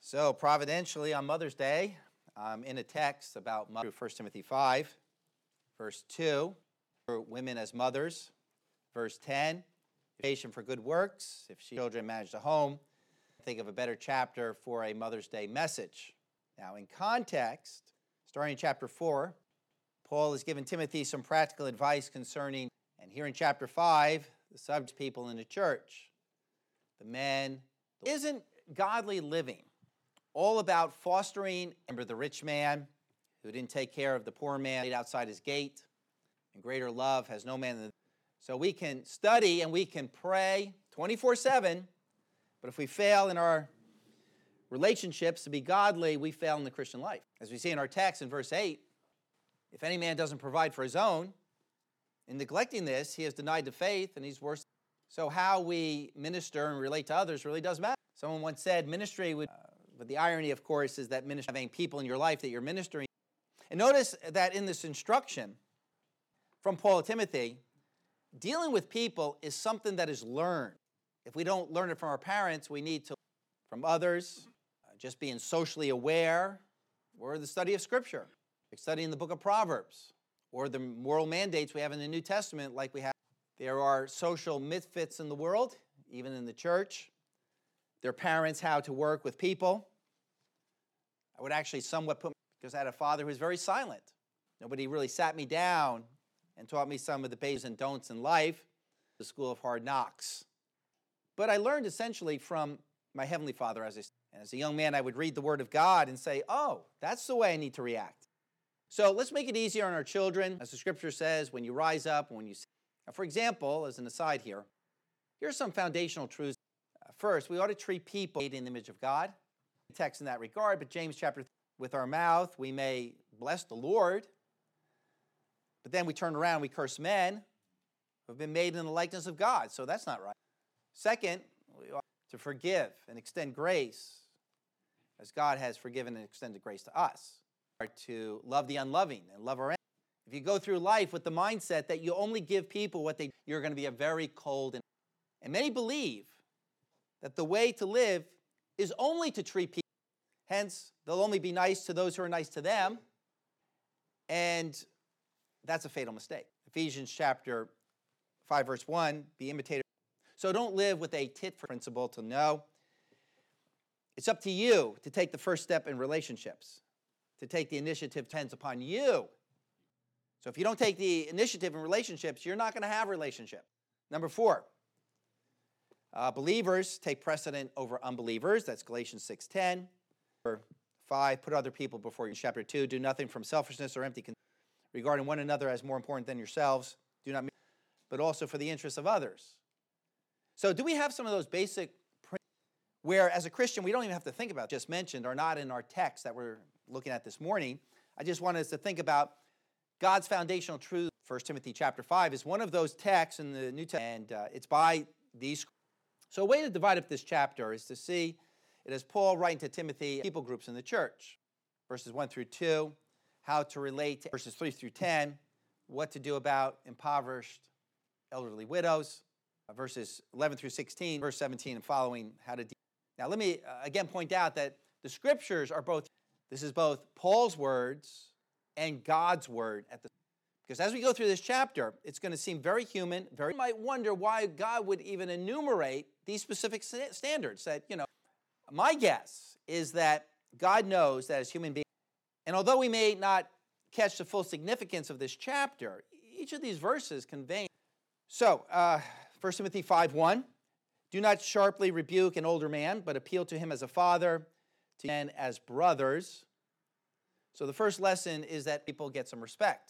So providentially on Mother's Day, I'm in a text about 1 Timothy 5, verse 2, for women as mothers. Verse 10, patient for good works, if children manage the home. Think of a better chapter for a Mother's Day message. Now in context, starting in chapter 4, Paul has given Timothy some practical advice concerning, and here in chapter 5, the subject people in the church, the men. Isn't godly living all about fostering, remember the rich man who didn't take care of the poor man outside his gate, and greater love has no man than. So we can study and we can pray 24/7, but if we fail in our relationships to be godly, we fail in the Christian life. As we see in our text in verse 8, if any man doesn't provide for his own, in neglecting this, he has denied the faith and he's worse. So how we minister and relate to others really does matter. Someone once said ministry would, but the irony, of course, is that ministry having people in your life that you're ministering. And notice that in this instruction from Paul to Timothy, dealing with people is something that is learned. If we don't learn it from our parents, we need to from others, just being socially aware, or the study of Scripture, like studying the book of Proverbs, or the moral mandates we have in the New Testament, like we have. There are social misfits in the world, even in the church. Their parents, how to work with people. I would actually somewhat put, because I had a father who was very silent. Nobody really sat me down and taught me some of the do's and don'ts in life, the school of hard knocks. But I learned essentially from my Heavenly Father and as a young man, I would read the Word of God and say, oh, that's the way I need to react. So let's make it easier on our children. As the Scripture says, when you rise up, when you. Now, for example, as an aside here, here's some foundational truths. First, we ought to treat people made in the image of God. Text in that regard, but James chapter 3, with our mouth we may bless the Lord, but then we turn around and we curse men who have been made in the likeness of God. So that's not right. Second, we ought to forgive and extend grace as God has forgiven and extended grace to us. To love the unloving and love our enemies. If you go through life with the mindset that you only give people what you're going to be a very cold and many believe that the way to live is only to treat people. Hence, they'll only be nice to those who are nice to them. And that's a fatal mistake. Ephesians chapter 5, verse 1, be imitators. So don't live with a tit-for-tat principle to know. It's up to you to take the first step in relationships. To take the initiative depends upon you. So if you don't take the initiative in relationships, you're not going to have relationships. Number 4, believers take precedent over unbelievers. That's Galatians 6:10. Number 5, put other people before you. Chapter 2, do nothing from selfishness or empty conceit, regarding one another as more important than yourselves. Do not, but also for the interests of others. So do we have some of those basic principles where, as a Christian, we don't even have to think about, just mentioned, are not in our text that we're looking at this morning? I just wanted us to think about God's foundational truth. 1 Timothy chapter 5 is one of those texts in the New Testament, and it's by these. So a way to divide up this chapter is to see it as Paul writing to Timothy, people groups in the church. Verses 1 through 2, how to relate to verses 3 through 10, what to do about impoverished elderly widows. Verses 11 through 16, verse 17 and following, how to deal. Now let me again point out that the Scriptures are both, this is both Paul's words and God's word because as we go through this chapter, it's going to seem very human. You might wonder why God would even enumerate these specific standards. That, my guess is that God knows that as human beings, and although we may not catch the full significance of this chapter, each of these verses convey. So, 1 Timothy 5:1, do not sharply rebuke an older man, but appeal to him as a father, to men as brothers. So the first lesson is that people get some respect.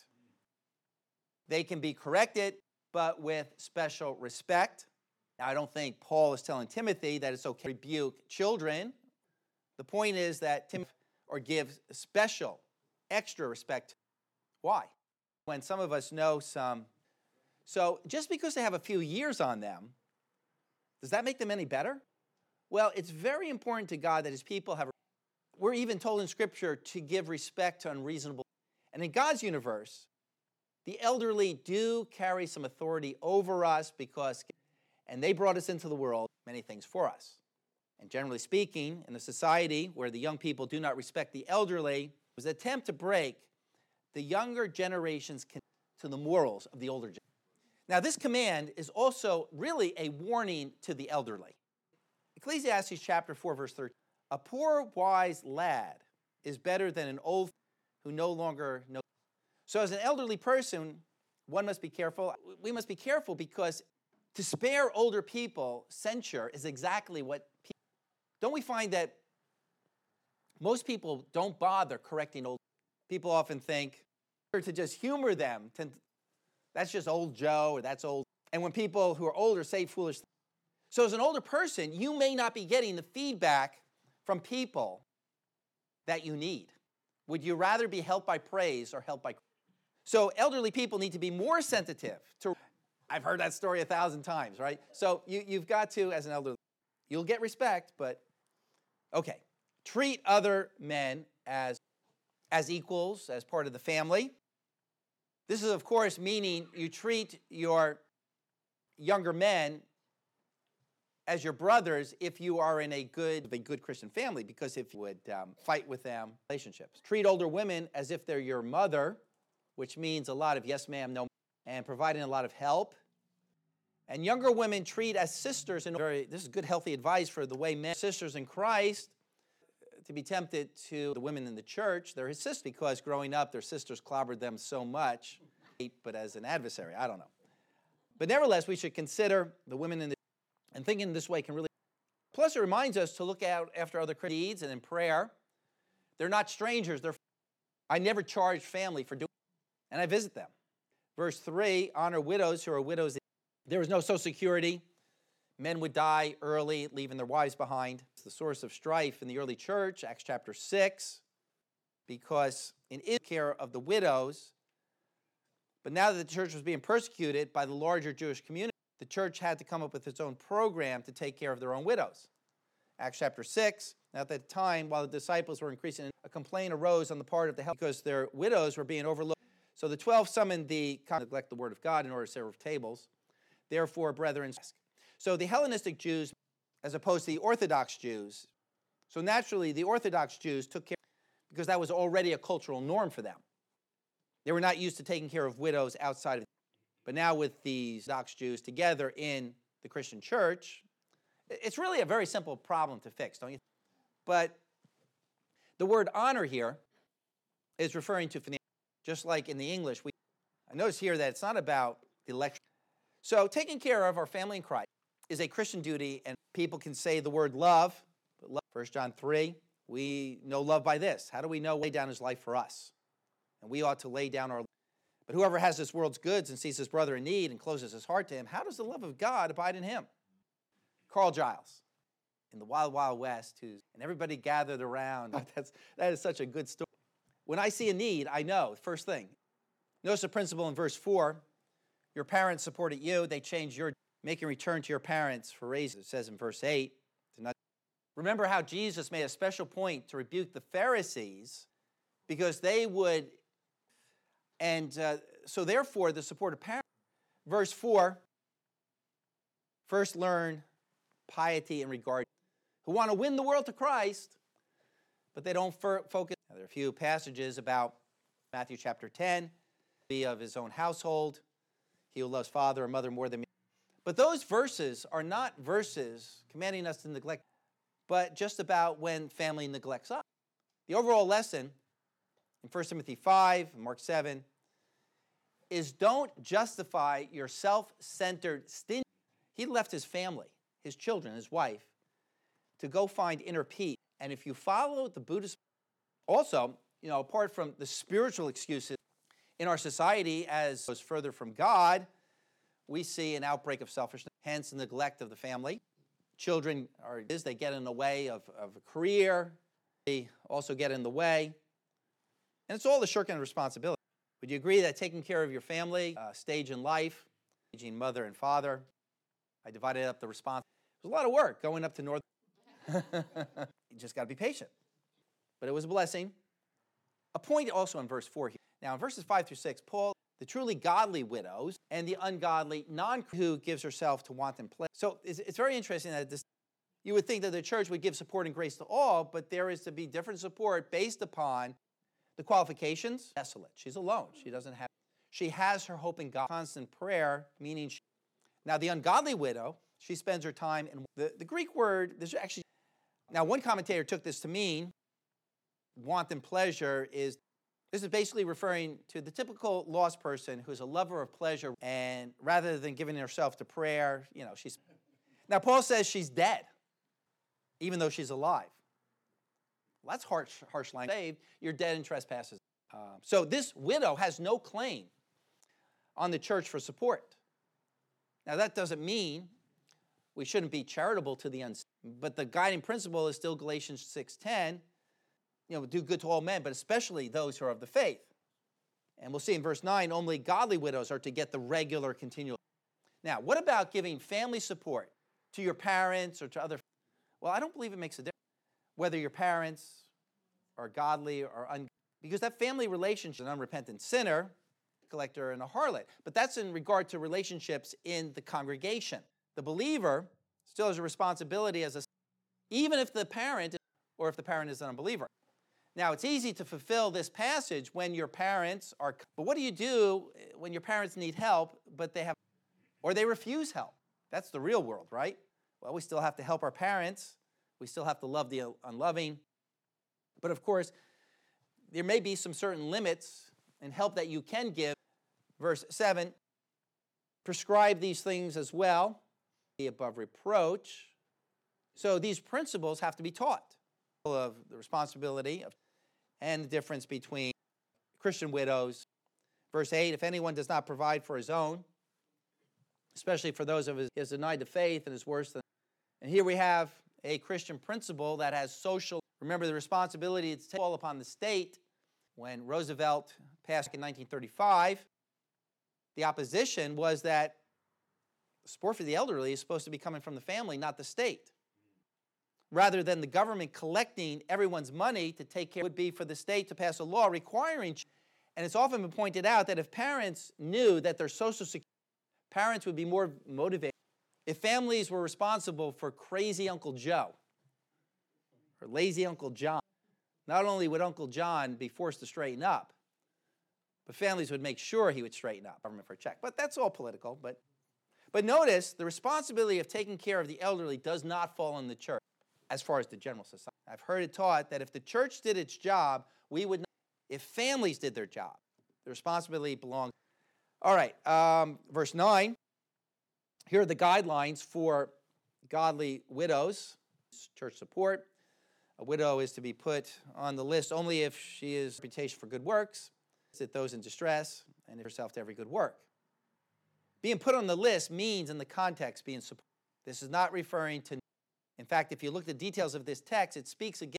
They can be corrected, but with special respect. Now, I don't think Paul is telling Timothy that it's okay to rebuke children. The point is that Timothy or give special, extra respect. Why? When some of us know some. So just because they have a few years on them, does that make them any better? Well, it's very important to God that his people have. We're even told in Scripture to give respect to unreasonable. And in God's universe, the elderly do carry some authority over us and they brought us into the world, many things for us. And generally speaking, in a society where the young people do not respect the elderly, it was an attempt to break the younger generation's to the morals of the older generation. Now, this command is also really a warning to the elderly. Ecclesiastes chapter 4, verse 13. A poor, wise lad is better than an old who no longer knows. So as an elderly person, one must be careful. We must be careful because to spare older people censure is exactly what people. Don't we find that most people don't bother correcting old people? Often think to just humor them. That's just old Joe or that's old. And when people who are older say foolish things. So as an older person, you may not be getting the feedback from people that you need. Would you rather be helped by praise or helped by? So elderly people need to be more sensitive to. I've heard that story 1,000 times, right? So you've got to, as an elderly, you'll get respect, but okay. Treat other men as equals, as part of the family. This is, of course, meaning you treat your younger men as your brothers if you are in a good Christian family, because if you would fight with them, relationships. Treat older women as if they're your mother, which means a lot of yes ma'am, no, and providing a lot of help. And younger women treat as sisters. This is good, healthy advice for the way men, sisters in Christ, to be tempted to the women in the church. They're his sisters because growing up, their sisters clobbered them so much, but as an adversary, I don't know. But nevertheless, we should consider the women in the and thinking this way can really. Plus, it reminds us to look out after other Christian deeds and in prayer. They're not strangers. I never charge family for doing it, and I visit them. Verse 3, honor widows who are widows. There was no Social Security. Men would die early, leaving their wives behind. It's the source of strife in the early church, Acts chapter 6, because in care of the widows. But now that the church was being persecuted by the larger Jewish community, the church had to come up with its own program to take care of their own widows. Acts chapter 6, now at that time, while the disciples were increasing, a complaint arose on the part of the help because their widows were being overlooked. So the 12 summoned the neglect the word of God in order to serve tables. Therefore, brethren, so the Hellenistic Jews, as opposed to the Orthodox Jews, so naturally the Orthodox Jews took care because that was already a cultural norm for them. They were not used to taking care of widows outside of. But now with these Orthodox Jews together in the Christian church, it's really a very simple problem to fix, don't you? But the word honor here is referring to financial, just like in the English. I notice here that it's not about the election. So taking care of our family in Christ is a Christian duty, and people can say the word love. But 1 John 3, we know love by this. How do we know? Lay down his life for us. And we ought to lay down our life. But whoever has this world's goods and sees his brother in need and closes his heart to him, how does the love of God abide in him? Carl Giles, in the Wild Wild West, and everybody gathered around. That is such a good story. When I see a need, I know, first thing. Notice the principle in verse 4. Your parents supported you. They changed your, making return to your parents for raises. It says in verse 8. Remember how Jesus made a special point to rebuke the Pharisees because they would. And so therefore, the support of parents. Verse 4, first learn piety in regard who want to win the world to Christ, but they don't focus. Now, there are a few passages about Matthew chapter 10, be of his own household, he who loves father or mother more than me. But those verses are not verses commanding us to neglect, but just about when family neglects us. The overall lesson in 1 Timothy 5 and Mark 7 is don't justify your self-centered stinginess. He left his family, his children, his wife, to go find inner peace. And if you follow the Buddhist, also, apart from the spiritual excuses in our society as goes further from God, we see an outbreak of selfishness, hence the neglect of the family. Children they get in the way of a career. They also get in the way. And it's all the shirking of responsibility. Would you agree that taking care of your family, stage in life, aging mother and father, I divided up the response. It was a lot of work going up to North. You just got to be patient. But it was a blessing. A point also in verse 4 here. Now, in verses 5 through 6, Paul, the truly godly widows and the ungodly who gives herself to wanton pleasure. So it's very interesting that this, You would think that the church would give support and grace to all, but there is to be different support based upon the qualifications. Desolate. She's alone. She has her hope in God. Constant prayer, meaning now the ungodly widow, she spends her time in the Greek word, there's actually, now one commentator took this to mean wanton pleasure this is basically referring to the typical lost person who's a lover of pleasure, and rather than giving herself to prayer, she's. Now Paul says she's dead, even though she's alive. Well, that's harsh line. Saved, you're dead in trespasses. So this widow has no claim on the church for support. Now that doesn't mean we shouldn't be charitable to the unsaved, but the guiding principle is still Galatians 6:10. Do good to all men, but especially those who are of the faith. And we'll see in verse 9, only godly widows are to get the regular, continual. Now, what about giving family support to your parents or to other? Well, I don't believe it makes a difference whether your parents are godly or ungodly, because that family relationship, an unrepentant sinner, collector, and a harlot. But that's in regard to relationships in the congregation. The believer still has a responsibility even if the parent or if the parent is an unbeliever. Now, it's easy to fulfill this passage when your parents are, but what do you do when your parents need help, but they refuse help? That's the real world, right? Well, we still have to help our parents. We still have to love the unloving. But of course, there may be some certain limits and help that you can give. Verse 7, prescribe these things as well, be above reproach. So these principles have to be taught of the responsibility and the difference between Christian widows. Verse 8, if anyone does not provide for his own, especially for those of us who has denied the faith and is worse than. And here we have a Christian principle that has social. Remember the responsibility to fall upon the state. When Roosevelt passed in 1935, the opposition was that support for the elderly is supposed to be coming from the family, not the state. Rather than the government collecting everyone's money to take care, would be for the state to pass a law requiring. And it's often been pointed out that if parents knew that their social security, parents would be more motivated. If families were responsible for crazy Uncle Joe or lazy Uncle John, not only would Uncle John be forced to straighten up, but families would make sure he would straighten up, government for a check. But that's all political. But notice, the responsibility of taking care of the elderly does not fall on the church as far as the general society. I've heard it taught that if the church did its job, we would not. If families did their job, the responsibility belongs. All right, verse 9. Here are the guidelines for godly widows, church support. A widow is to be put on the list only if she is reputation for good works, visit those in distress, and herself to every good work. Being put on the list means, in the context, being supported. This is not referring to. In fact, if you look at the details of this text, it speaks again.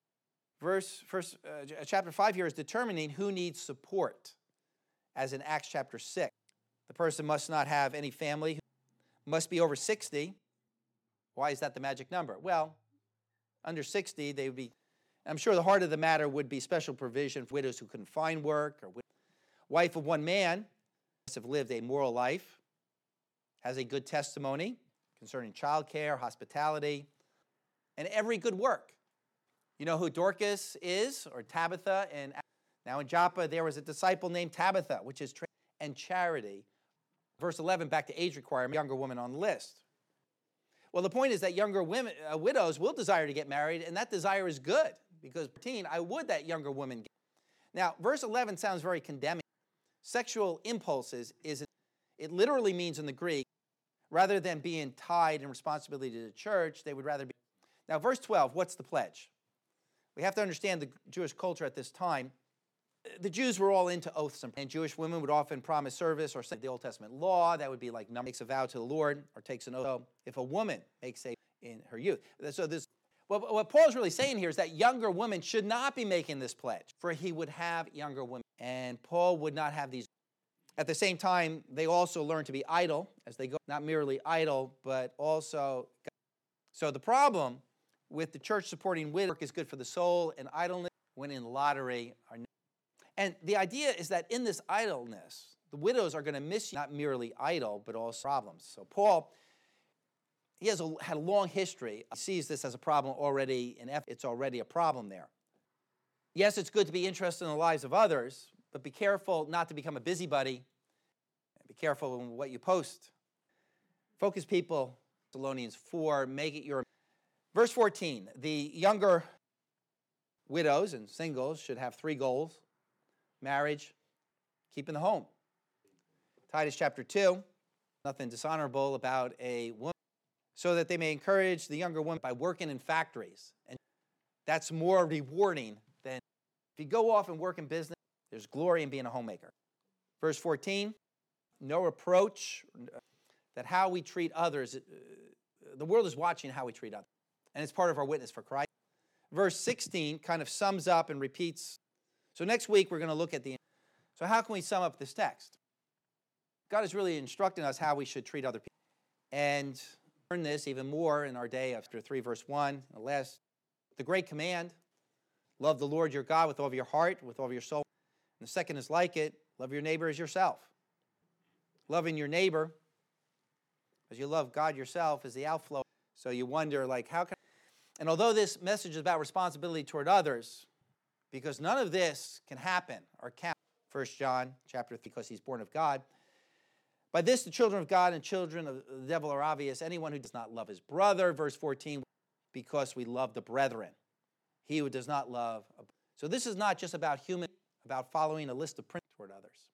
Chapter 5 here is determining who needs support, as in Acts chapter 6. The person must not have any family, must be over 60. Why is that the magic number? Well, under 60, they would be, I'm sure the heart of the matter would be special provision for widows who couldn't find work, or wife of one man, must have lived a moral life, has a good testimony concerning childcare, hospitality, and every good work. You know who Dorcas is, or Tabitha? And now in Joppa, there was a disciple named Tabitha, which is and charity. Verse 11, back to age requirement, younger woman on the list. Well, the point is that younger women, widows will desire to get married, and that desire is good, because I would that younger woman get. Now, verse 11 sounds very condemning. Sexual impulses it literally means in the Greek, rather than being tied in responsibility to the church, they would rather be. Now, verse 12, what's the pledge? We have to understand the Jewish culture at this time. The Jews were all into oaths, and Jewish women would often promise service or say the Old Testament law. That would be like makes a vow to the Lord or takes an oath. So if a woman makes a in her youth. So what Paul is really saying here is that younger women should not be making this pledge, for he would have younger women, and Paul would not have these. At the same time, they also learn to be idle as they go, not merely idle, but also. So the problem with the church supporting widows, work is good for the soul, and idleness, winning the lottery, are. And the idea is that in this idleness, the widows are going to miss you, not merely idle, but also problems. So Paul he had a long history. He sees this as a problem already in It's already a problem there. Yes, it's good to be interested in the lives of others, but be careful not to become a busybody. Be careful in what you post. Focus people, Thessalonians 4, make it your... Verse 14, the younger widows and singles should have 3 goals: marriage, keeping the home. Titus chapter 2, nothing dishonorable about a woman, so that they may encourage the younger women by working in factories. And that's more rewarding than if you go off and work in business, there's glory in being a homemaker. Verse 14, no reproach, that how we treat others, the world is watching how we treat others, and it's part of our witness for Christ. Verse 16 kind of sums up and repeats. So next week we're going to look at so how can we sum up this text? God is really instructing us how we should treat other people. And learn this even more in our day after 3 verse 1. The great command, love the Lord your God with all of your heart, with all of your soul. And the second is like it, love your neighbor as yourself. Loving your neighbor as you love God yourself is the outflow. So you wonder, how can... And although this message is about responsibility toward others, because none of this can happen or count, 1 John chapter 3, because he's born of God. By this, the children of God and children of the devil are obvious. Anyone who does not love his brother, verse 14, because we love the brethren. He who does not love. So this is not just about about following a list of principles toward others.